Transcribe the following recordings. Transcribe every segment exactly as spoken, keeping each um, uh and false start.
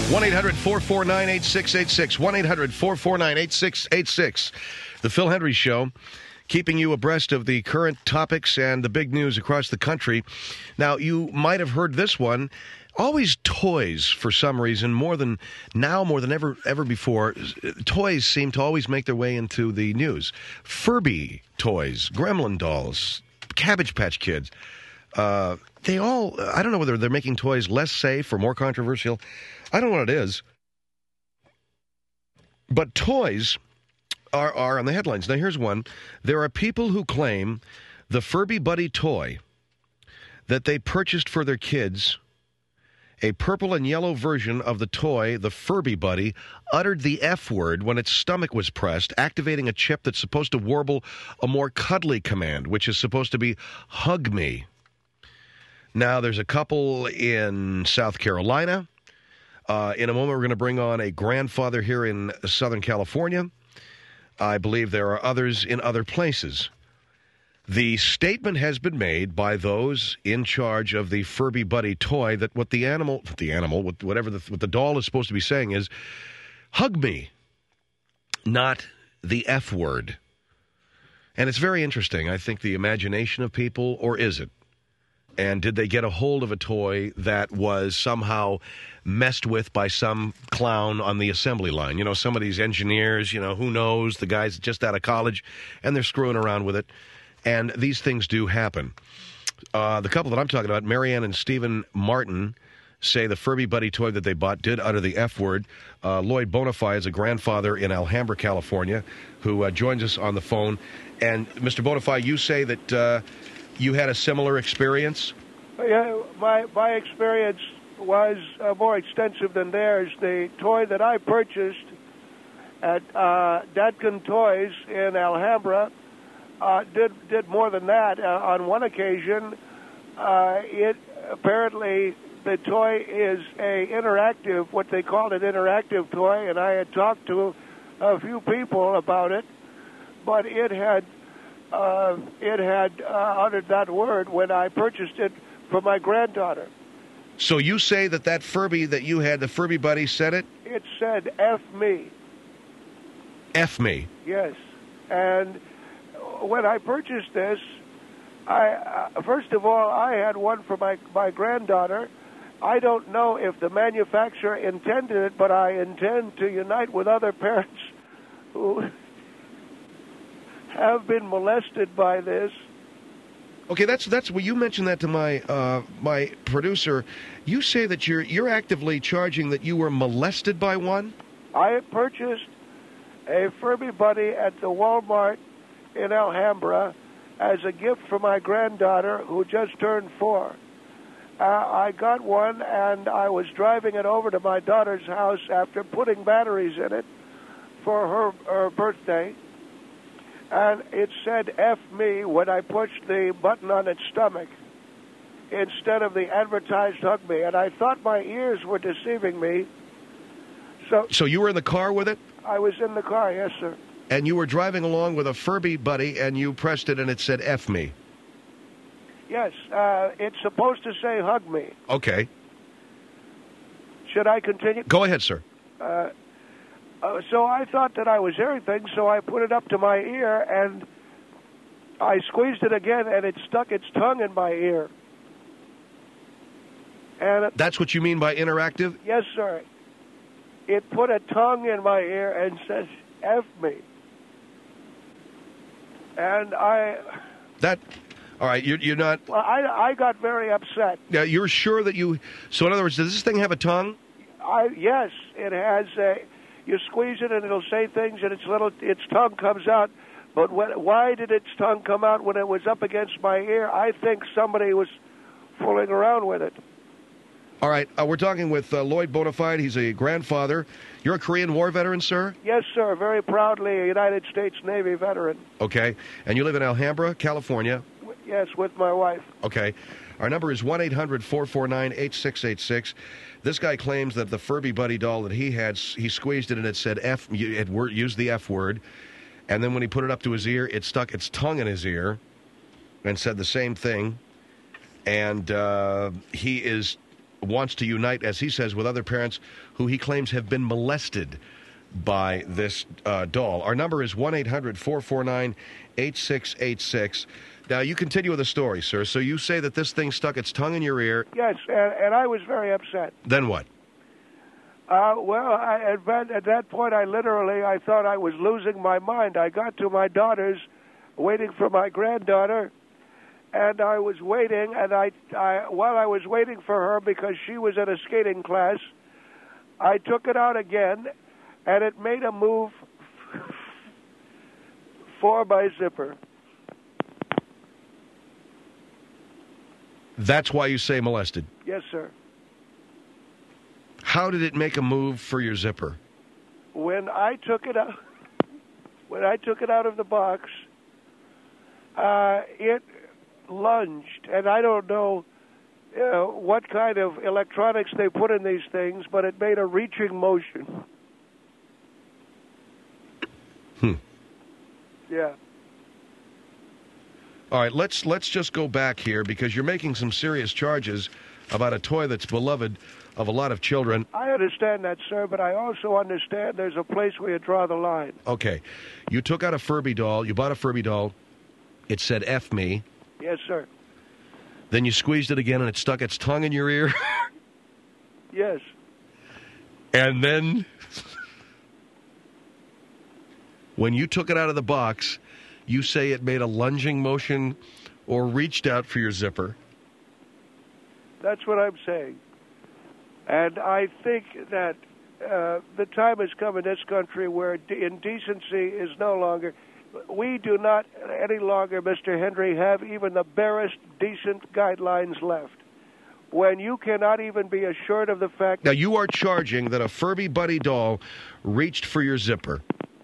one eight hundred four four nine eight six eight six. one eight hundred four four nine eight six eight six. The Phil Hendrie Show, keeping you abreast of the current topics and the big news across the country. Now, you might have heard this one. Always toys, for some reason, more than now, more than ever ever before. Toys seem to always make their way into the news. Furby toys, Gremlin dolls, Cabbage Patch Kids. Uh, they all, I don't know whether they're making toys less safe or more controversial. I don't know what it is. But toys are, are on the headlines. Now, here's one. There are people who claim the Furby Buddy toy that they purchased for their kids, a purple and yellow version of the toy, the Furby Buddy, uttered the F word when its stomach was pressed, activating a chip that's supposed to warble a more cuddly command, which is supposed to be, hug me. Now, there's a couple in South Carolina. Uh, in a moment, we're going to bring on a grandfather here in Southern California. I believe there are others in other places. The statement has been made by those in charge of the Furby Buddy toy that what the animal, the animal, whatever the, what the doll is supposed to be saying is, hug me, not the F word. And it's very interesting. I think the imagination of people, or is it? And did they get a hold of a toy that was somehow messed with by some clown on the assembly line? You know, some of these engineers, you know, who knows, the guy's just out of college, and they're screwing around with it. And these things do happen. Uh, the couple that I'm talking about, Marianne and Stephen Martin, say the Furby Buddy toy that they bought did utter the F word. Uh, Lloyd Bonifay is a grandfather in Alhambra, California, who uh, joins us on the phone. And, Mister Bonifay, you say that uh, you had a similar experience? Yeah, my, my experience was uh, more extensive than theirs. The toy that I purchased at uh, Dadkin Toys in Alhambra Uh, did did more than that. Uh, on one occasion, uh, it apparently the toy is a interactive, what they called an interactive toy, and I had talked to a few people about it, but it had uh, it had uh, uttered that word when I purchased it for my granddaughter. So you say that that Furby that you had, the Furby Buddy, said it? It said "F me." F me. Yes, and when I purchased this, I uh, first of all, I had one for my, my granddaughter. I don't know if the manufacturer intended it, but I intend to unite with other parents who have been molested by this. Okay, that's that's well, you mentioned that to my uh, my producer. You say that you're you're actively charging that you were molested by one? I purchased a Furby Buddy at the Walmart in Alhambra as a gift for my granddaughter who just turned four. Uh, I got one, and I was driving it over to my daughter's house after putting batteries in it for her, her birthday, and it said F me when I pushed the button on its stomach instead of the advertised hug me, and I thought my ears were deceiving me. So, so you were in the car with it? I was in the car, yes, sir. And you were driving along with a Furby Buddy, and you pressed it, and it said, F me. Yes, uh, it's supposed to say, hug me. Okay. Should I continue? Go ahead, sir. Uh, uh, so I thought that I was hearing things, so I put it up to my ear, and I squeezed it again, and it stuck its tongue in my ear. And it, That's what you mean by interactive? Yes, sir. It put a tongue in my ear and says, F me. And I... That... All right, you're, you're not... Well, I, I got very upset. Yeah, you're sure that you... So, in other words, does this thing have a tongue? I Yes, it has a... You squeeze it and it'll say things and its little its tongue comes out. But when, why did its tongue come out when it was up against my ear? I think somebody was fooling around with it. All right, uh, we're talking with uh, Lloyd Bonifay. He's a grandfather. You're a Korean War veteran, sir? Yes, sir. Very proudly a United States Navy veteran. Okay. And you live in Alhambra, California? W- yes, with my wife. Okay. Our number is one eight hundred four four nine eight six eight six. This guy claims that the Furby Buddy doll that he had, he squeezed it and it said F, it used the F word. And then when he put it up to his ear, it stuck its tongue in his ear and said the same thing. And uh, he is wants to unite, as he says, with other parents who he claims have been molested by this uh, doll. Our number is one eight hundred four four nine eight six eight six. Now, you continue with the story, sir. So you say that this thing stuck its tongue in your ear. Yes, and, and I was very upset. Then what? Uh, well, I, at, that, at that point, I literally, I thought I was losing my mind. I got to my daughter's, waiting for my granddaughter, and I was waiting, and I, I while I was waiting for her, because she was at a skating class, I took it out again, and it made a move for my zipper. That's why you say molested? Yes, sir. How did it make a move for your zipper? When I took it out, when I took it out of the box, uh, it lunged, and I don't know uh, what kind of electronics they put in these things, but it made a reaching motion. Hmm. Yeah. All right, let's let's just go back here, because you're making some serious charges about a toy that's beloved of a lot of children. I understand that, sir, but I also understand there's a place where you draw the line. Okay. You took out a Furby doll. You bought a Furby doll. It said, F me. Yes, sir. Then you squeezed it again, and it stuck its tongue in your ear. Yes. And then, when you took it out of the box, you say it made a lunging motion or reached out for your zipper. That's what I'm saying. And I think that uh, the time has come in this country where de- indecency is no longer... We do not any longer, Mister Henry, have even the barest decent guidelines left. When you cannot even be assured of the fact... Now, you are charging that a Furby Buddy doll reached for your zipper.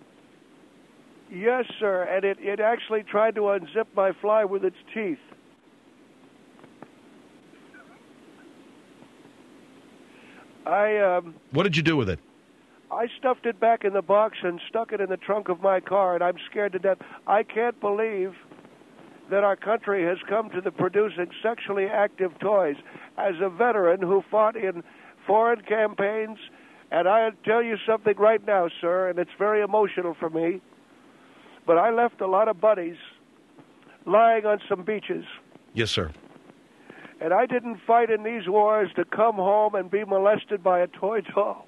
Yes, sir, and it, it actually tried to unzip my fly with its teeth. I, um... What did you do with it? I stuffed it back in the box and stuck it in the trunk of my car, and I'm scared to death. I can't believe that our country has come to the producing sexually active toys. As a veteran who fought in foreign campaigns, and I'll tell you something right now, sir, and it's very emotional for me, but I left a lot of buddies lying on some beaches. Yes, sir. And I didn't fight in these wars to come home and be molested by a toy doll.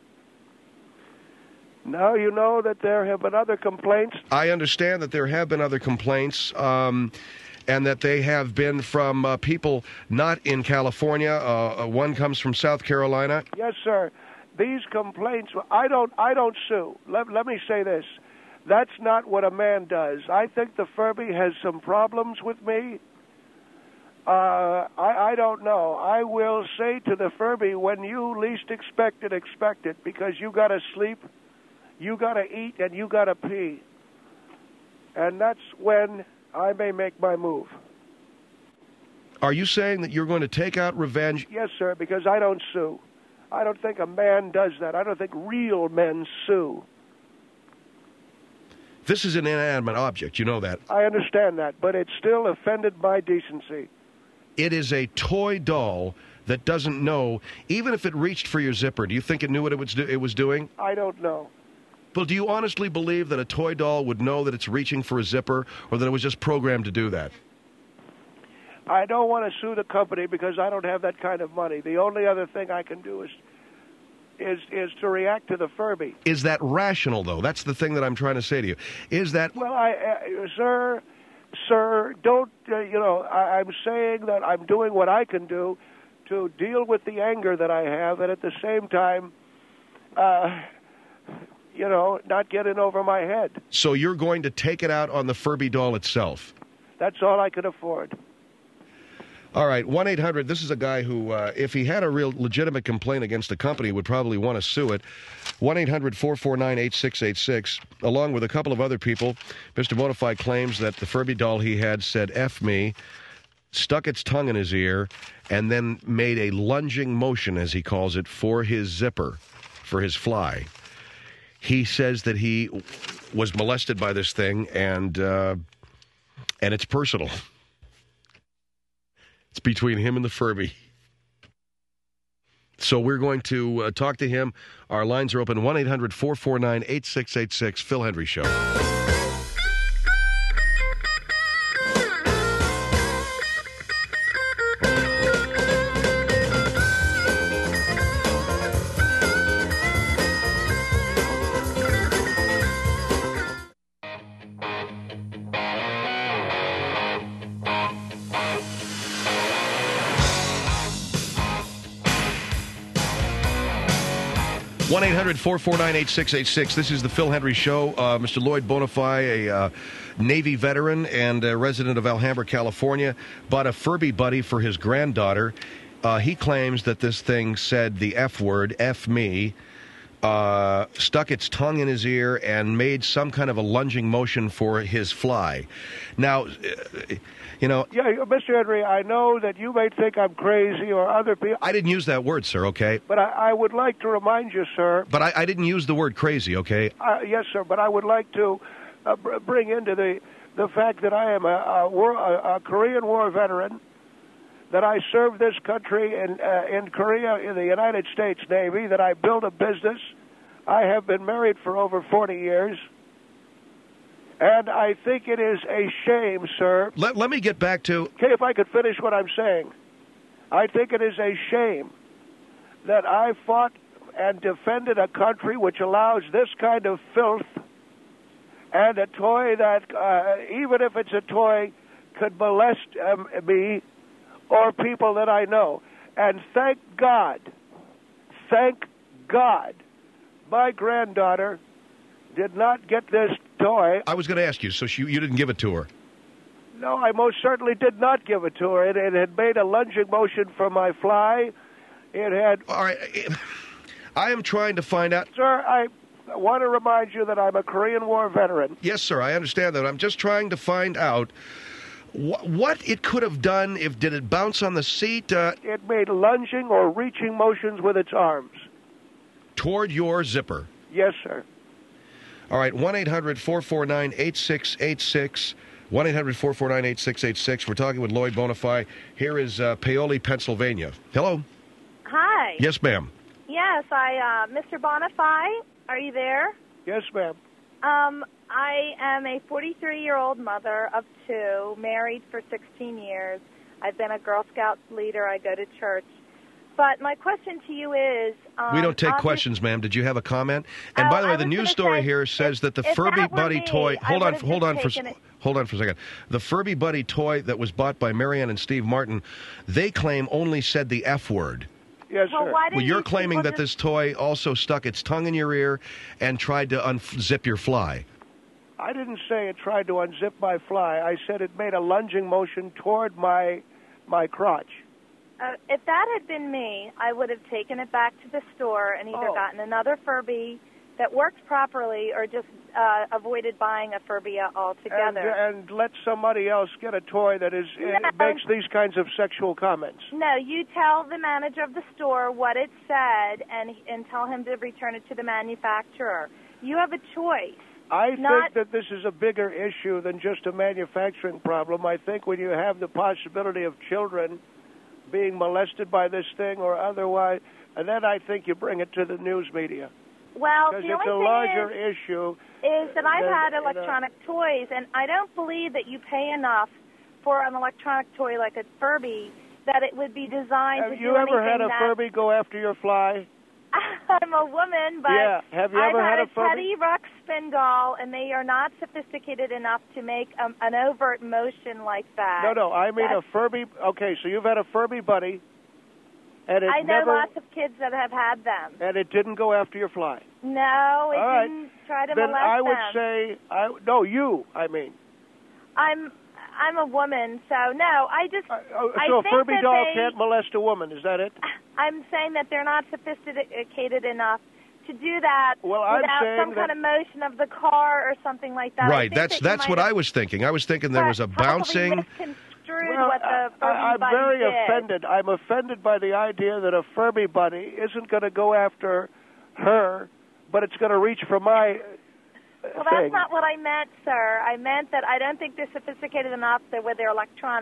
Now you know that there have been other complaints. I understand that there have been other complaints, um, and that they have been from uh, people not in California. Uh, one comes from South Carolina. Yes, sir. These complaints, I don't, I don't sue. Let, let me say this. That's not what a man does. I think the Furby has some problems with me. Uh, I, I don't know. I will say to the Furby, when you least expect it, expect it, because you got to sleep, you got to eat, and you got to pee. And that's when I may make my move. Are you saying that you're going to take out revenge? Yes, sir, because I don't sue. I don't think a man does that. I don't think real men sue. This is an inanimate object, you know that. I understand that, but it's still offended my decency. It is a toy doll that doesn't know, even if it reached for your zipper, do you think it knew what it was, do- it was doing? I don't know. Well, do you honestly believe that a toy doll would know that it's reaching for a zipper, or that it was just programmed to do that? I don't want to sue the company because I don't have that kind of money. The only other thing I can do is is is to react to the Furby. Is that rational, though? That's the thing that I'm trying to say to you. Is that... Well, I, uh, sir, sir, don't, uh, you know, I, I'm saying that I'm doing what I can do to deal with the anger that I have, and at the same time, uh, you know, not getting over my head. So you're going to take it out on the Furby doll itself? That's all I can afford. All right, one eight hundred, this is a guy who, uh, if he had a real legitimate complaint against a company, would probably want to sue it. one eight hundred four four nine eight six eight six. Along with a couple of other people, Mister Bonafide claims that the Furby doll he had said, F me, stuck its tongue in his ear, and then made a lunging motion, as he calls it, for his zipper, for his fly. He says that he was molested by this thing, and uh, and it's personal. It's between him and the Furby. So we're going to uh, talk to him. Our lines are open, one eight hundred four four nine eight six eight six, Phil Hendrie Show. one eight hundred four four nine eight six eight six. This is the Phil Hendrie Show. Uh, Mister Lloyd Bonifay, a uh, Navy veteran and a resident of Alhambra, California, bought a Furby Buddy for his granddaughter. Uh, he claims that this thing said the F word, F me, uh, stuck its tongue in his ear and made some kind of a lunging motion for his fly. Now, uh, you know... Yeah, Mister Hendrie, I know that you may think I'm crazy or other people... I didn't use that word, sir, okay? But I, I would like to remind you, sir... But I, I didn't use the word crazy, okay? Uh, yes, sir, but I would like to uh, br- bring into the the fact that I am a, a, war, a, a Korean War veteran, that I served this country in, uh, in Korea in the United States Navy, that I built a business. I have been married for over forty years. And I think it is a shame, sir. Let, let me get back to... Okay, if I could finish what I'm saying. I think it is a shame that I fought and defended a country which allows this kind of filth and a toy that, uh, even if it's a toy, could molest um, me or people that I know. And thank God, thank God, my granddaughter did not get this toy. I was going to ask you, so she, you didn't give it to her? No, I most certainly did not give it to her. It, it had made a lunging motion for my fly. It had... All right. I am trying to find out... Sir, I want to remind you that I'm a Korean War veteran. Yes, sir, I understand that. I'm just trying to find out wh- what it could have done. If Did it bounce on the seat? Uh, it made lunging or reaching motions with its arms. Toward your zipper? Yes, sir. All right, one eight hundred four four nine eight six eight six, one eight hundred four four nine eight six eight six. We're talking with Lloyd Bonifay. Here is uh, Paoli, Pennsylvania. Hello. Hi. Yes, ma'am. Yes, I, uh, Mister Bonifay, are you there? Yes, ma'am. Um, I am a forty-three-year-old mother of two, married for sixteen years. I've been a Girl Scout leader. I go to church. But my question to you is... Um, we don't take questions, ma'am. Did you have a comment? And oh, by the way, I the was news gonna story say, here says if, that the if Furby that were Buddy me, toy... I Hold on, would've hold on for... taken it. Hold on for a second. The Furby Buddy toy that was bought by Marianne and Steve Martin, they claim only said the F word. Yes, well, sir. Why Well, you're these claiming people that just... this toy also stuck its tongue in your ear and tried to unzip your fly. I didn't say it tried to unzip my fly. I said it made a lunging motion toward my my crotch. Uh, if that had been me, I would have taken it back to the store and either Oh. gotten another Furby that worked properly or just uh, avoided buying a Furby And, altogether. and let somebody else get a toy that is No. uh, makes these kinds of sexual comments. No, you tell the manager of the store what it said and and tell him to return it to the manufacturer. You have a choice. I Not- think that this is a bigger issue than just a manufacturing problem. I think when you have the possibility of children being molested by this thing or otherwise, and then I think you bring it to the news media. Well, Because the it's a only larger thing is, issue. is that I've than, had you know, electronic toys, and I don't believe that you pay enough for an electronic toy like a Furby that it would be designed Have to you do ever had anything a that... Furby go after your fly? I'm a woman, but Yeah. Have you I've ever had, had a Furby? Teddy Ruxpin doll, and they are not sophisticated enough to make um, an overt motion like that. No, no. I mean That's- a Furby. Okay, so you've had a Furby buddy, and it I know never, lots of kids that have had them. and it didn't go after your fly. No, it All right. didn't try to Then molest I would them. say, I no, you. I mean, I'm I'm a woman, so no. I just uh, oh, I so a think Furby that doll they- can't molest a woman. Is that it? I'm saying that they're not sophisticated enough to do that Well, I'm without saying some that- kind of motion of the car or something like that. I Right, think that's that you that's might what have I was thinking. I was thinking there was a probably bouncing... misconstrued Well, what the Furby I, I'm buddy very did. offended. I'm offended by the idea that a Furby buddy isn't going to go after her, but it's going to reach for my uh, Well, thing. that's not what I meant, sir. I meant that I don't think they're sophisticated enough that with their electronics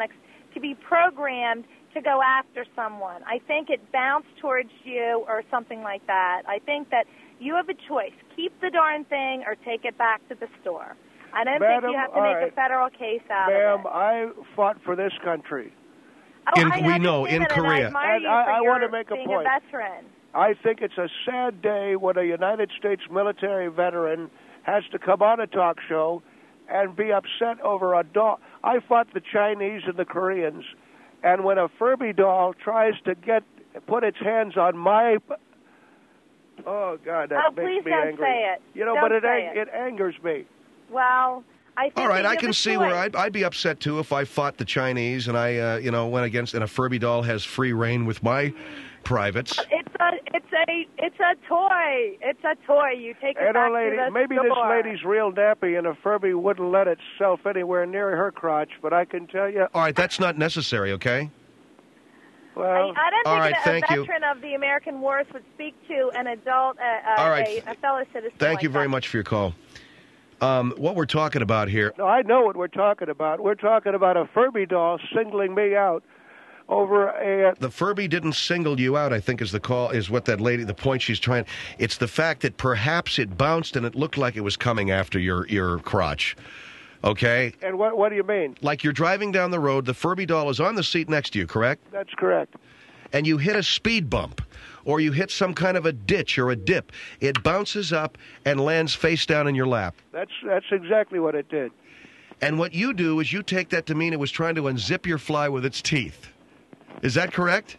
to be programmed to go after someone. I think it bounced towards you or something like that. I think that you have a choice. Keep the darn thing or take it back to the store. I don't Madam, think you have to make right. a federal case out Ma'am, of it. I fought for this country. Oh, In- I we know, understand in that, Korea. And I admire And you I- for I your want to make a being point. a veteran. I think it's a sad day when a United States military veteran has to come on a talk show and be upset over a doll. I fought the Chinese and the Koreans, and when a Furby doll tries to get put its hands on my, oh God, that Oh, makes please me don't angry. say it. You know, Don't but it say ang- it. it angers me. Well, I think All right, that I you can have a see choice. where I'd, I'd be upset too if I fought the Chinese and I, uh, you know, went against and a Furby doll has free reign with my privates. It's a, it's a, it's a toy. It's a toy. You take it You back know, lady, to the maybe store. this lady's real nappy, and a Furby wouldn't let itself anywhere near her crotch. But I can tell you, All right, that's not necessary, okay? well, I, I don't All think right, a thank you. veteran of the American wars would speak to an adult, uh, uh, All right. a, a fellow citizen. Thank like you very that. much for your call. Um, what we're talking about here, no, I know what we're talking about. We're talking about a Furby doll singling me out over a. the Furby didn't single you out, I think is the call, is what that lady, the point she's trying. It's the fact that perhaps it bounced and it looked like it was coming after your, your crotch. Okay? And what what do you mean? Like you're driving down the road, the Furby doll is on the seat next to you, correct? That's correct. And you hit a speed bump or you hit some kind of a ditch or a dip. It bounces up and lands face down in your lap. That's that's exactly what it did. And what you do is you take that to mean it was trying to unzip your fly with its teeth. Is that correct?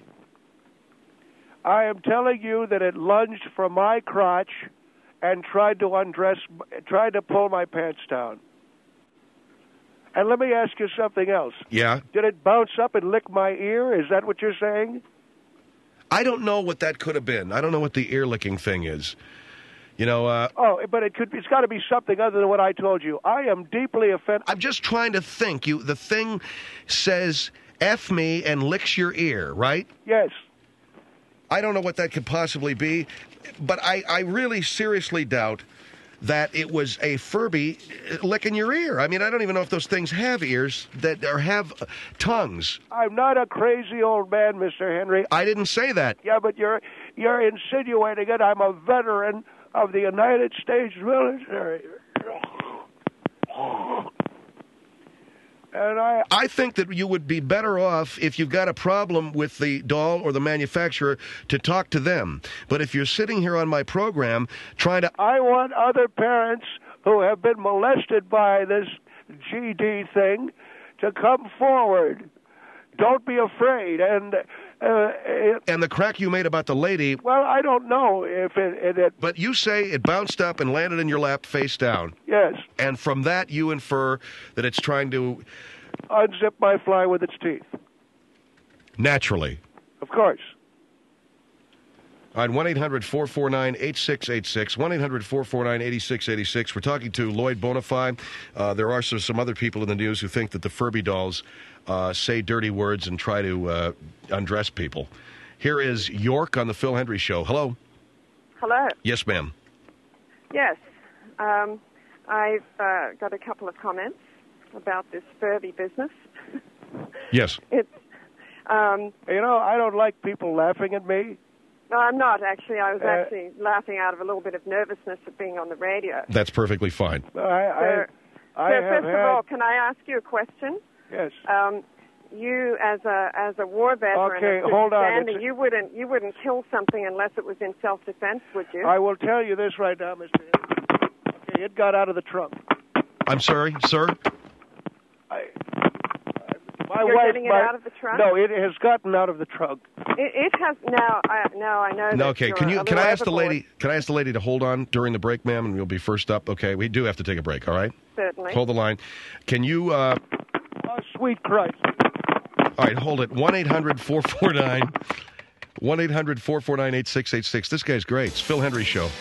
I am telling you that it lunged from my crotch and tried to undress, tried to pull my pants down. And let me ask you something else. Yeah. Did it bounce up and lick my ear? Is that what you're saying? I don't know what that could have been. I don't know what the ear licking thing is. You know, uh, Oh, but it could. It's got to be something other than what I told you. I am deeply offended. I'm just trying to think. You, the thing says F me and licks your ear, right? Yes. I don't know what that could possibly be, but I, I really seriously doubt that it was a Furby licking your ear. I mean, I don't even know if those things have ears that or have tongues. I'm not a crazy old man, Mister Henry. I didn't say that. Yeah, but you're you're insinuating it. I'm a veteran of the United States military. And I I think that you would be better off if you've got a problem with the doll or the manufacturer to talk to them. But if you're sitting here on my program trying to... I want other parents who have been molested by this G D thing to come forward. Don't be afraid. And uh, it, And the crack you made about the lady, well, I don't know if it, it, it. but you say it bounced up and landed in your lap face down. Yes, And from that, you infer that it's trying to, unzip my fly with its teeth. naturally. Of course. On one eight hundred four four nine eight six eight six, one eight hundred four four nine eight six eight six. We're talking to Lloyd Bonify. Uh, there are some, some other people in the news who think that the Furby dolls uh, say dirty words and try to uh, undress people. Here is York on the Phil Hendry Show. Hello. Hello. Yes, ma'am. Yes. Um, I've uh, got a couple of comments about this Furby business. Yes. It's, um, You know, I don't like people laughing at me. no, I'm not, actually. I was Uh, actually laughing out of a little bit of nervousness at being on the radio. That's perfectly fine. I, I, So, I so have first had, of all, can I ask you a question? yes. Um, you, as a as a war veteran, Okay, of good hold on. standing, It's- you wouldn't you wouldn't kill something unless it was in self-defense, would you? I will tell you this right now, Mister Henry. Okay, it got out of the trunk. I'm sorry, sir? I, my You're wife, getting it my, out of the trunk? No, it has gotten out of the trunk. It, it has now. I, now I know. No, that okay. you're Can a you can little I ask the overboard, lady can I ask the lady to hold on during the break, ma'am, and we'll be first up? Okay, we do have to take a break, all right? Certainly. Hold the line. Can you uh Oh, sweet Christ. all right, hold it. one eight hundred four four nine one eight hundred four four nine eight six eight six. This guy's great. It's Phil Hendry Show.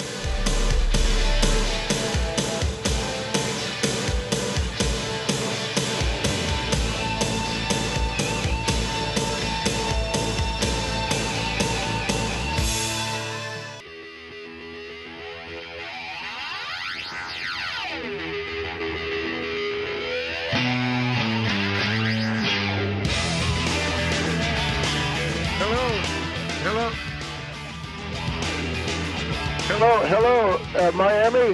Hello, hello, uh, Miami.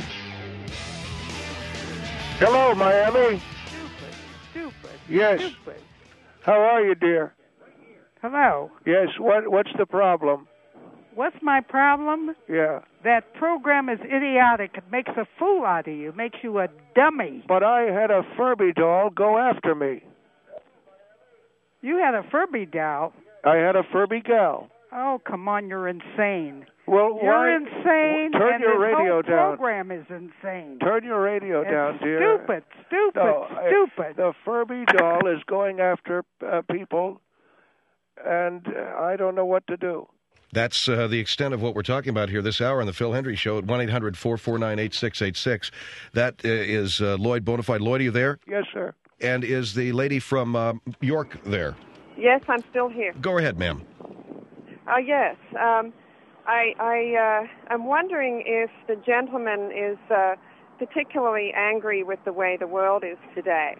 Hello, Miami. Stupid, stupid, Yes. stupid. How are you, dear? Hello. Yes. What What's the problem? What's my problem? Yeah. That program is idiotic. It makes a fool out of you. Makes you a dummy. But I had a Furby doll go after me. You had a Furby doll. I had a Furby gal. Oh, come on, you're insane. Well, You're why? insane, Turn and your this radio whole down. program is insane. Turn your radio it's down, dear. Stupid, stupid, No, I- stupid. The Furby doll is going after uh, people, and uh, I don't know what to do. That's uh, the extent of what we're talking about here this hour on the Phil Hendry Show at one eight hundred four four nine eight six eight six. That uh, is uh, Lloyd Bonafide. Lloyd, are you there? Yes, sir. And is the lady from uh, York there? Yes, I'm still here. Go ahead, ma'am. Oh, yes. Um, I, I uh, am wondering if the gentleman is uh, particularly angry with the way the world is today.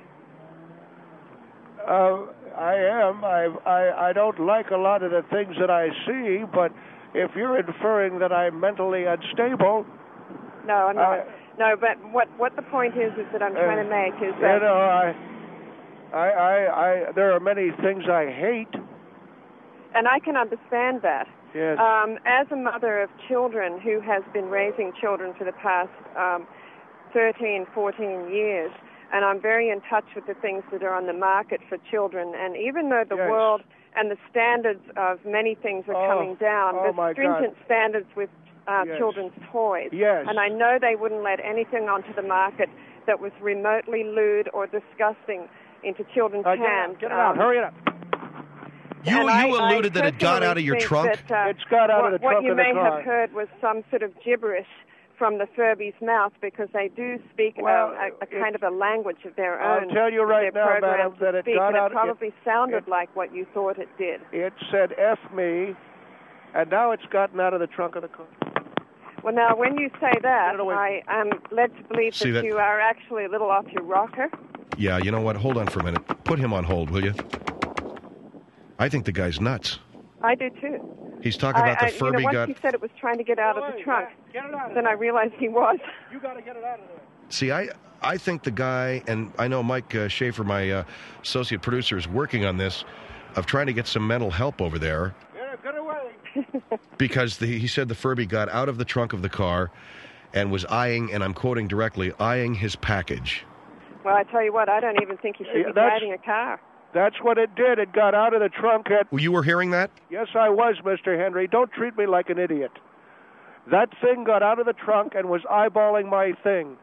Uh, I am. I, I I don't like a lot of the things that I see, but if you're inferring that I'm mentally unstable, No, no, I- no. But what what the point is is that I'm trying to make is you that know, I, I, I, I, there are many things I hate. and I can understand that. Yes. Um, as a mother of children who has been raising children for the past um, thirteen, fourteen years, and I'm very in touch with the things that are on the market for children, and even though the Yes. world and the standards of many things are Oh, coming down, oh the my stringent God. standards with uh, Yes. children's toys, Yes. and I know they wouldn't let anything onto the market that was remotely lewd or disgusting into children's Uh, get it hands. out. Get it out. Um, Hurry it up. You, and you I- I alluded that it got out of your personally trunk? think That, uh, It's got out what, of the what trunk you of the may car. have heard was some sort of gibberish from the Furby's mouth, because they do speak Well, uh, a, a it- kind of a language of their I'll own. tell you right they're now, programmed madam, to that it speak, got and out- It probably it- sounded it- like what you thought it did. It said F me, and now it's gotten out of the trunk of the car. Well, now, when you say that, Get it away. I am led to believe See that, that- you are actually a little off your rocker. Yeah, you know what? Hold on for a minute. Put him on hold, will you? I think the guy's nuts. I do too. He's talking about I, the I, Furby you know, once got... he said it was trying to get out of the trunk, Get it out of then I realized he was. You got to get it out of there. See, I I think the guy, and I know Mike uh, Schaefer, my uh, associate producer, is working on this, of trying to get some mental help over there, Get it, get it away. because the, he said the Furby got out of the trunk of the car and was eyeing, and I'm quoting directly, eyeing his package. Well, I tell you what, I don't even think you should Yeah, be that's- driving a car. That's what it did. It got out of the trunk at... You were hearing that? Yes, I was, Mister Henry. Don't treat me like an idiot. That thing got out of the trunk and was eyeballing my thing.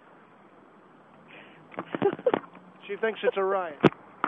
She thinks it's a riot.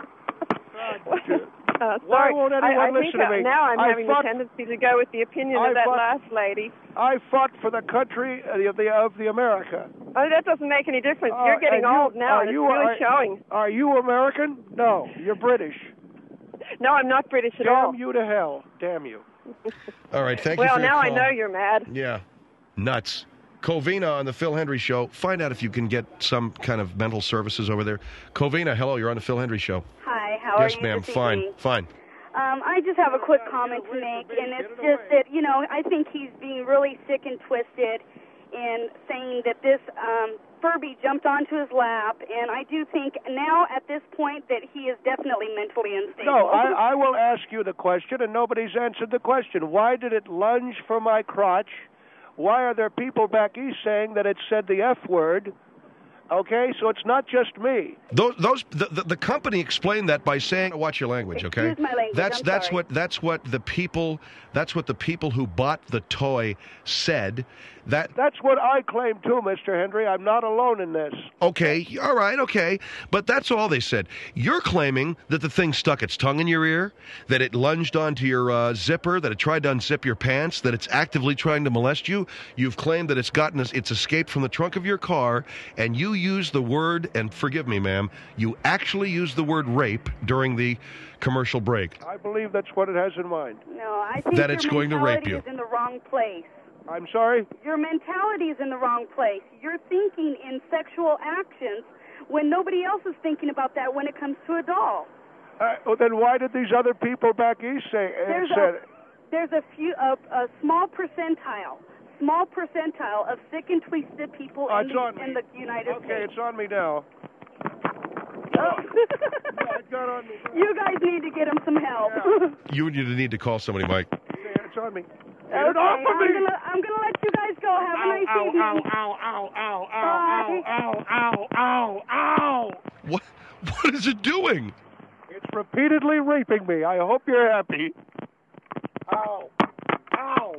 Uh, Why sorry. won't I, anyone I listen think to uh, me? now I'm I having fought- the tendency to go with the opinion I of that fought- last lady. I fought for the country of the of the America. Oh, that doesn't make any difference. Uh, You're getting and you- old now, are and it's you- really are- showing. Are you American? No, you're British. No, I'm not British at Damn all. you to hell. Damn you. All right, thank well, you for your now I call. know you're mad. Yeah, nuts. Covina on the Phil Hendry Show. Find out if you can get some kind of mental services over there. Covina, hello, you're on the Phil Hendry Show. Hi, how yes, are you ma'am, this fine, evening? fine. Um, I just have a quick comment to make, and it's just that, you know, I think he's being really sick and twisted in saying that this um, Furby jumped onto his lap, and I do think now at this point that he is definitely mentally unstable. No, I, I will ask you the question, and nobody's answered the question. Why did it lunge for my crotch? Why are there people back east saying that it said the F word? Okay, so it's not just me. Those, those the, the, the company explained that by saying, "Watch your language, okay?" Excuse my language, That's I'm that's sorry. what that's what the people that's what the people who bought the toy said. That That's what I claim too, Mister Henry. I'm not alone in this. okay, all right, okay, but that's all they said. You're claiming that the thing stuck its tongue in your ear, that it lunged onto your uh, zipper, that it tried to unzip your pants, that it's actively trying to molest you. You've claimed that it's gotten it's escaped from the trunk of your car, and you use the word, and forgive me, ma'am, you actually used the word rape during the commercial break. I believe that's what it has in mind. No, I think That your it's going to rape mentality you. is in the wrong place. I'm sorry? Your mentality is in the wrong place. You're thinking in sexual actions when nobody else is thinking about that when it comes to a doll. Uh, well, then why did these other people back east say uh, There's said a, there's a few a, a small percentile, small percentile of sick and twisted people Oh, in, it's the, on me. in the United Okay, States. it's on me now. Oh. It got on me. You guys need to get him some help. Yeah. You you need to call somebody, Mike. Okay, it's on me. Get Okay, it off of I'm me! gonna I'm gonna let you guys go. Have a nice ow, evening. ow, ow, ow, ow, Bye. ow, ow, ow, ow, ow! What what is it doing? It's repeatedly raping me. I hope you're happy. Ow. Ow.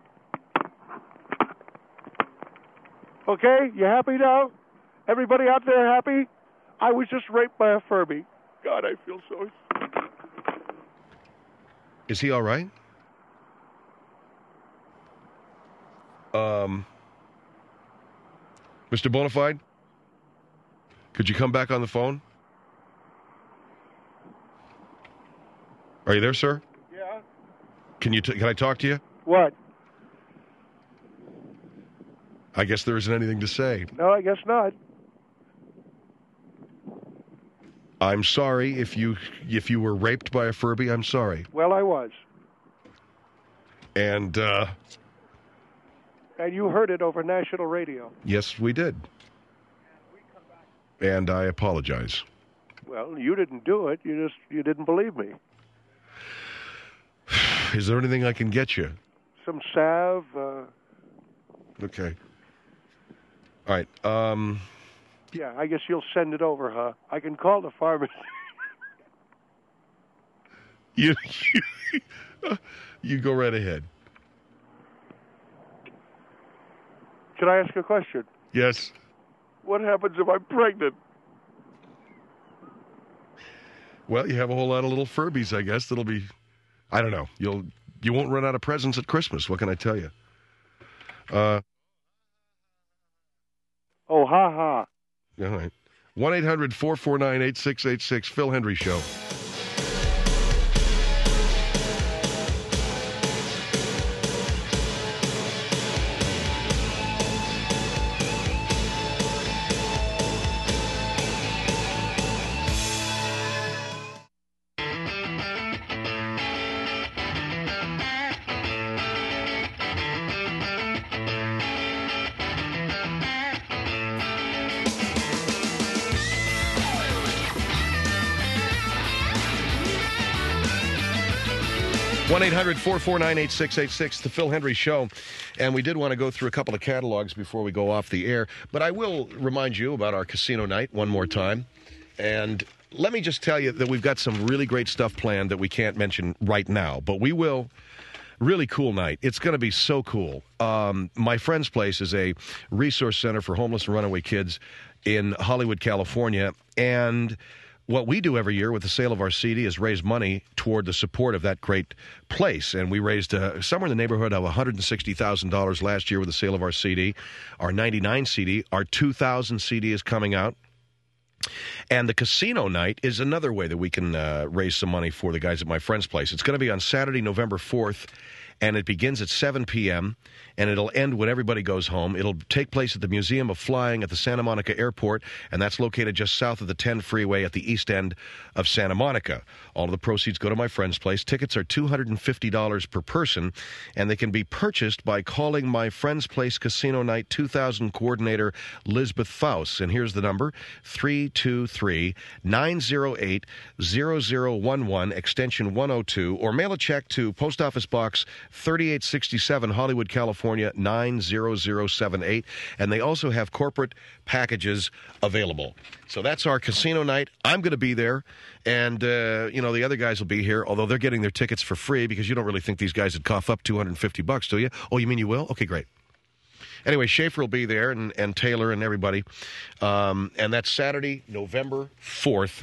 Okay, you happy now? Everybody out there happy? I was just raped by a Furby. God, I feel so... Is he all right? Um, Mister Bonafide, could you come back on the phone? Are you there, sir? Yeah? Can you? T- can I talk to you? What? I guess there isn't anything to say. No, I guess not. I'm sorry if you if you were raped by a Furby. I'm sorry. Well, I was. And uh, And you heard it over national radio. yes, we did. And I apologize. Well, you didn't do it. You just you didn't believe me. Is there anything I can get you? Some salve. Uh, Okay. All right. Um, yeah, I guess you'll send it over, huh? I can call the pharmacy. you, you you go right ahead. Can I ask a question? Yes. What happens if I'm pregnant? Well, you have a whole lot of little Furbies, I guess. That'll be, I don't know. You'll you won't run out of presents at Christmas. What can I tell you? Uh, Oh, ha ha. all right. one eight hundred four four nine eight six eight six. Phil Hendry Show. one eight hundred four four nine eight six eight six, the Phil Hendry Show. And we did want to go through a couple of catalogs before we go off the air. But I will remind you about our casino night one more time. And let me just tell you that we've got some really great stuff planned that we can't mention right now. But we will. Really cool night. It's going to be so cool. Um, my friend's place is a resource center for homeless and runaway kids in Hollywood, California. And what we do every year with the sale of our C D is raise money toward the support of that great place. And we raised uh, somewhere in the neighborhood of one hundred sixty thousand dollars last year with the sale of our C D. Our ninety-nine C D, our two thousand C D is coming out. And the casino night is another way that we can uh, raise some money for the guys at my friend's place. It's going to be on Saturday, November fourth, and it begins at seven p.m., and it'll end when everybody goes home. It'll take place at the Museum of Flying at the Santa Monica Airport, and that's located just south of the ten freeway at the east end of Santa Monica. All of the proceeds go to my friend's place. Tickets are two hundred fifty dollars per person, and they can be purchased by calling my friend's place Casino Night two thousand coordinator Lisbeth Faust. And here's the number, three two three, nine zero eight, zero zero one one, extension one oh two, or mail a check to Post Office Box thirty-eight sixty-seven, Hollywood, California, nine zero zero seven eight. And they also have corporate packages available. So that's our casino night. I'm going to be there. And, uh, you know, the other guys will be here, although they're getting their tickets for free because you don't really think these guys would cough up two hundred fifty bucks, do you? Oh, you mean you will? Okay, great. Anyway, Schaefer will be there, and, and Taylor and everybody. Um, and that's Saturday, November fourth.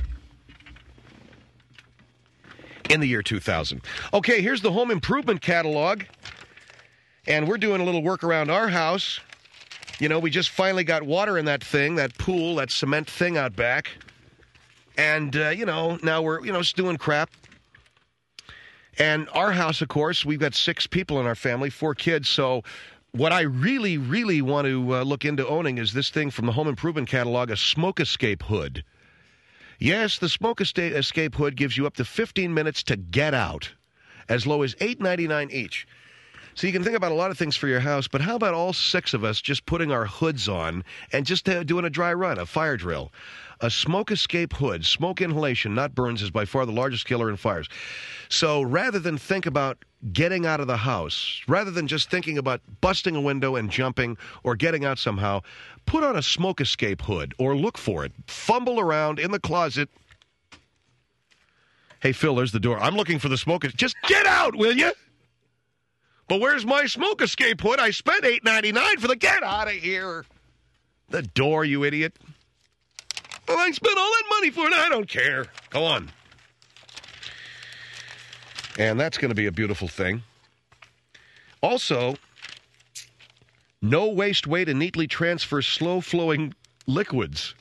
In the year two thousand. Okay, here's the home improvement catalog. And we're doing a little work around our house. You know, we just finally got water in that thing, that pool, that cement thing out back. And, uh, you know, now we're, you know, just doing crap. And our house, of course, we've got six people in our family, four kids. So what I really, really want to uh, look into owning is this thing from the home improvement catalog, a smoke escape hood. Yes, the smoke escape hood gives you up to fifteen minutes to get out, as low as eight ninety-nine each. So you can think about a lot of things for your house, but how about all six of us just putting our hoods on and just uh, doing a dry run, a fire drill? A smoke escape hood, smoke inhalation, not burns, is by far the largest killer in fires. So rather than think about getting out of the house, rather than just thinking about busting a window and jumping or getting out somehow, put on a smoke escape hood or look for it. Fumble around in the closet. Hey, Phil, there's the door. I'm looking for the smoke. Just get out, will you? But where's my smoke escape hood? I spent eight ninety-nine for the get out of here. The door, you idiot. Well, I spent all that money for it. I don't care. Go on. And that's going to be a beautiful thing. Also, no waste way to neatly transfer slow-flowing liquids.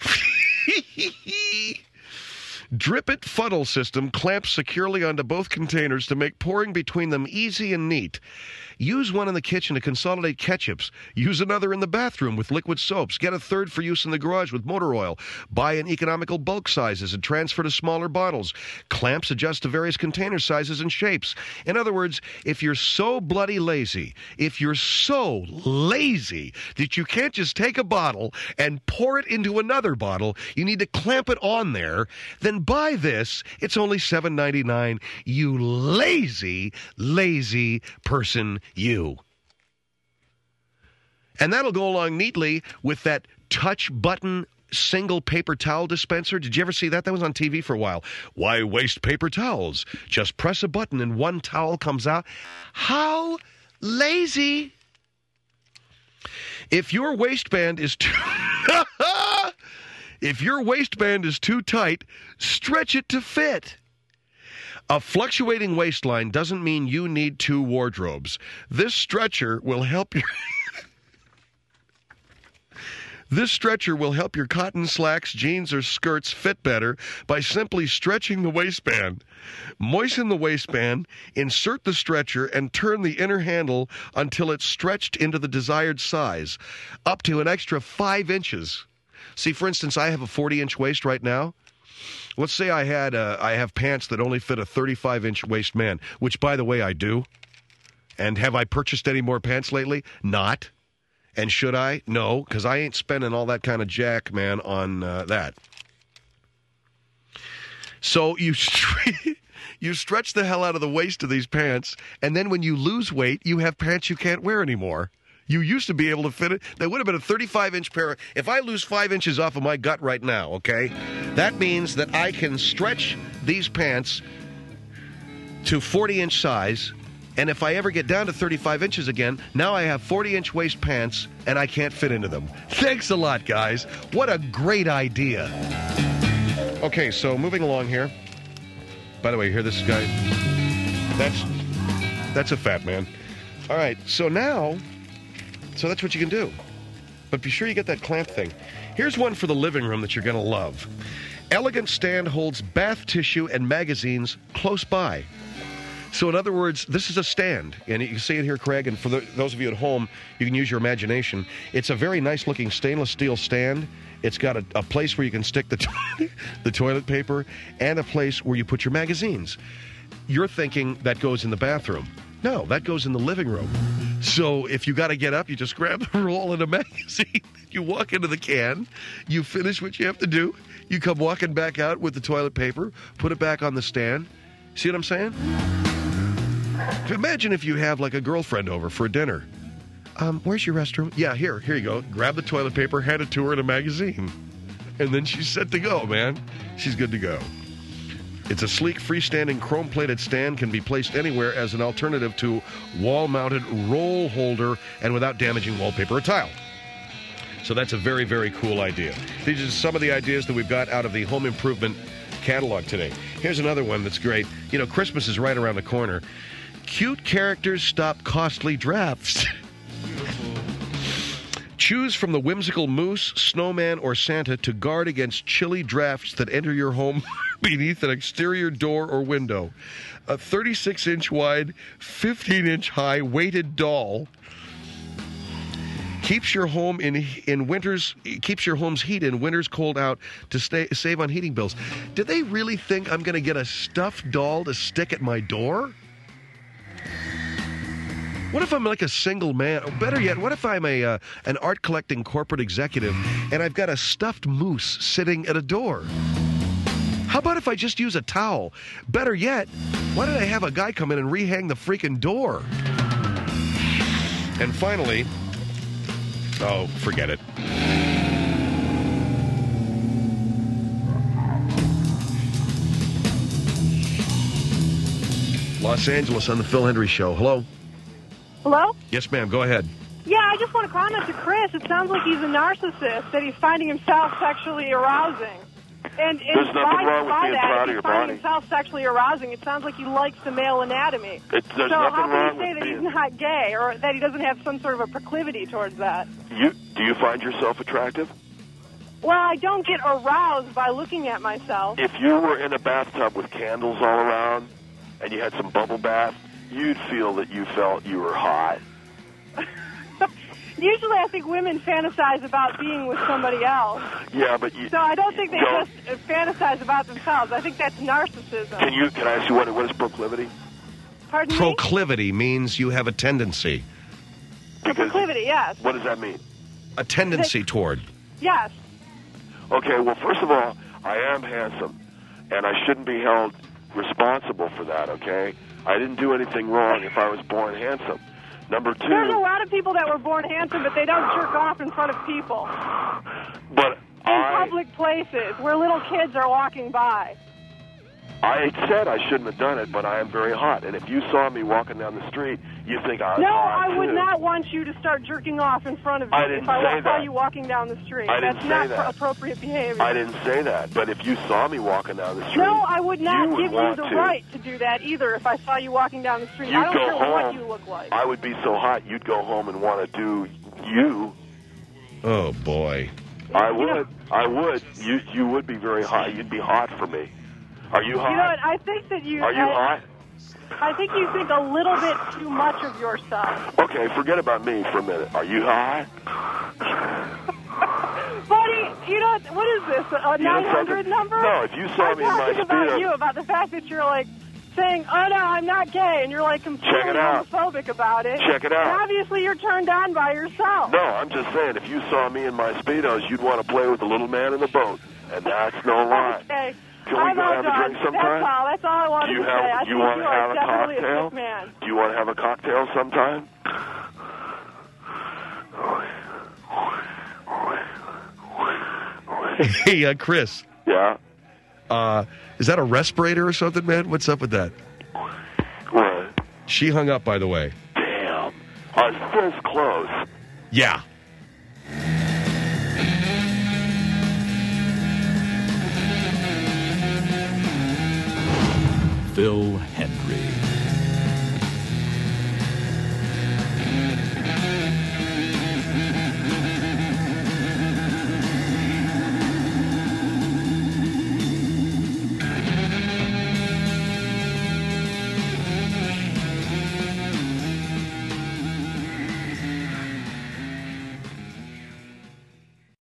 Drip It funnel system clamps securely onto both containers to make pouring between them easy and neat. Use one in the kitchen to consolidate ketchups. Use another in the bathroom with liquid soaps. Get a third for use in the garage with motor oil. Buy in economical bulk sizes and transfer to smaller bottles. Clamps adjust to various container sizes and shapes. In other words, if you're so bloody lazy, if you're so lazy that you can't just take a bottle and pour it into another bottle, you need to clamp it on there, then buy this. It's only seven ninety-nine. You lazy, lazy person. You. And that'll go along neatly with that touch button single paper towel dispenser. Did you ever see that? That was on T V for a while. Why waste paper towels? Just press a button and one towel comes out. How lazy. If your waistband is too If your waistband is too tight, stretch it to fit. A fluctuating waistline doesn't mean you need two wardrobes. This stretcher will help your This stretcher will help your cotton slacks, jeans, or skirts fit better by simply stretching the waistband. Moisten the waistband, insert the stretcher, and turn the inner handle until it's stretched into the desired size, up to an extra five inches. See, for instance, I have a forty-inch waist right now. Let's say I had uh, I have pants that only fit a thirty-five inch waist man, which, by the way, I do. And have I purchased any more pants lately? Not. And should I? No, because I ain't spending all that kind of jack, man, on uh, that. So you you stretch the hell out of the waist of these pants, and then when you lose weight, you have pants you can't wear anymore. You used to be able to fit it. That would have been a thirty-five inch pair. If I lose five inches off of my gut right now, okay, that means that I can stretch these pants to forty inch size. And if I ever get down to thirty-five inches again, now I have forty inch waist pants and I can't fit into them. Thanks a lot, guys. What a great idea. Okay, so moving along here. By the way, you hear this guy? That's, that's a fat man. All right, so now... So that's what you can do. But be sure you get that clamp thing. Here's one for the living room that you're going to love. Elegant stand holds bath tissue and magazines close by. So in other words, this is a stand. And you can see it here, Craig. And for the, those of you at home, you can use your imagination. It's a very nice-looking stainless steel stand. It's got a, a place where you can stick the, to- the toilet paper and a place where you put your magazines. You're thinking that goes in the bathroom. No, that goes in the living room. So if you got to get up, you just grab the roll and a magazine. You walk into the can. You finish what you have to do. You come walking back out with the toilet paper, put it back on the stand. See what I'm saying? Imagine if you have like a girlfriend over for dinner. Um, where's your restroom? Yeah, here. Here you go. Grab the toilet paper, hand it to her in a magazine. And then she's set to go, man. She's good to go. It's a sleek, freestanding, chrome-plated stand, can be placed anywhere as an alternative to wall-mounted roll holder and without damaging wallpaper or tile. So that's a very, very cool idea. These are some of the ideas that we've got out of the home improvement catalog today. Here's another one that's great. You know, Christmas is right around the corner. Cute characters stop costly drafts. Choose from the whimsical moose, snowman, or Santa to guard against chilly drafts that enter your home beneath an exterior door or window. A thirty-six inch wide, fifteen inch high weighted doll keeps your home in in winters keeps your home's heat in winters cold out to stay save on heating bills. Do they really think I'm going to get a stuffed doll to stick at my door? What if I'm like a single man? Or better yet, what if I'm a uh, an art collecting corporate executive and I've got a stuffed moose sitting at a door? How about if I just use a towel? Better yet, why did I have a guy come in and rehang the freaking door? And finally, oh, forget it. Los Angeles on the Phil Hendry Show. Hello? Hello? Yes, ma'am. Go ahead. Yeah, I just want to comment to Chris. It sounds like he's a narcissist, that he's finding himself sexually arousing. And, and There's nothing by, wrong with by being that, proud if of he's your finding body. himself sexually arousing, it sounds like he likes the male anatomy. It's, there's so nothing how wrong can you say with that being... he's not gay, or that he doesn't have some sort of a proclivity towards that? You, do you find yourself attractive? Well, I don't get aroused by looking at myself. If you were in a bathtub with candles all around and you had some bubble bath, you'd feel that you felt you were hot. Usually I think women fantasize about being with somebody else. Yeah, but you... So I don't think they don't. just uh, fantasize about themselves. I think that's narcissism. Can you? Can I ask you what, what is proclivity? Pardon me? Proclivity means you have a tendency. A proclivity, yes. What does that mean? A tendency toward. Yes. Okay, well, first of all, I am handsome, and I shouldn't be held responsible for that, okay? I didn't do anything wrong if I was born handsome. Number two... There's a lot of people that were born handsome, but they don't jerk off in front of people. But in I... public places where little kids are walking by. I said I shouldn't have done it, but I am very hot. And if you saw me walking down the street, you think I was No, hot, I would too. not want you to start jerking off in front of me I didn't if I say saw that. you walking down the street. I didn't That's say not that. appropriate behavior. I didn't say that. But if you saw me walking down the street... No, I would not you would give you want the to. right to do that either if I saw you walking down the street. You'd I don't go care home. what you look like. I would be so hot, you'd go home and want to do you. Oh, boy. I would. I would. You you would be very hot. You'd be hot for me. Are you hot? You know what? I think that you... Are you I, hot? I think you think a little bit too much of yourself. Okay, forget about me for a minute. Are you hot? Buddy, you know, what is this, a You know nine hundred something? number? No, if you saw I'm me in my talking about Speedo- you, about the fact that you're, like, saying, oh, no, I'm not gay, and you're, like, completely Check it out. homophobic about it. Check it out. And obviously you're turned on by yourself. No, I'm just saying, if you saw me in my Speedos, you'd want to play with the little man in the boat. And that's no lie. Okay. Can we I'm go all have a done. drink sometime? That's all. That's all I wanted Do you to have- say. I you think wanna you are have a definitely cocktail? a sick man. Do you want to have a cocktail sometime? Hey, uh, Chris. Yeah? Uh, is that a respirator or something, man? What's up with that? What? She hung up, by the way. Damn. Are Phil's close? Yeah. Phil Hendry.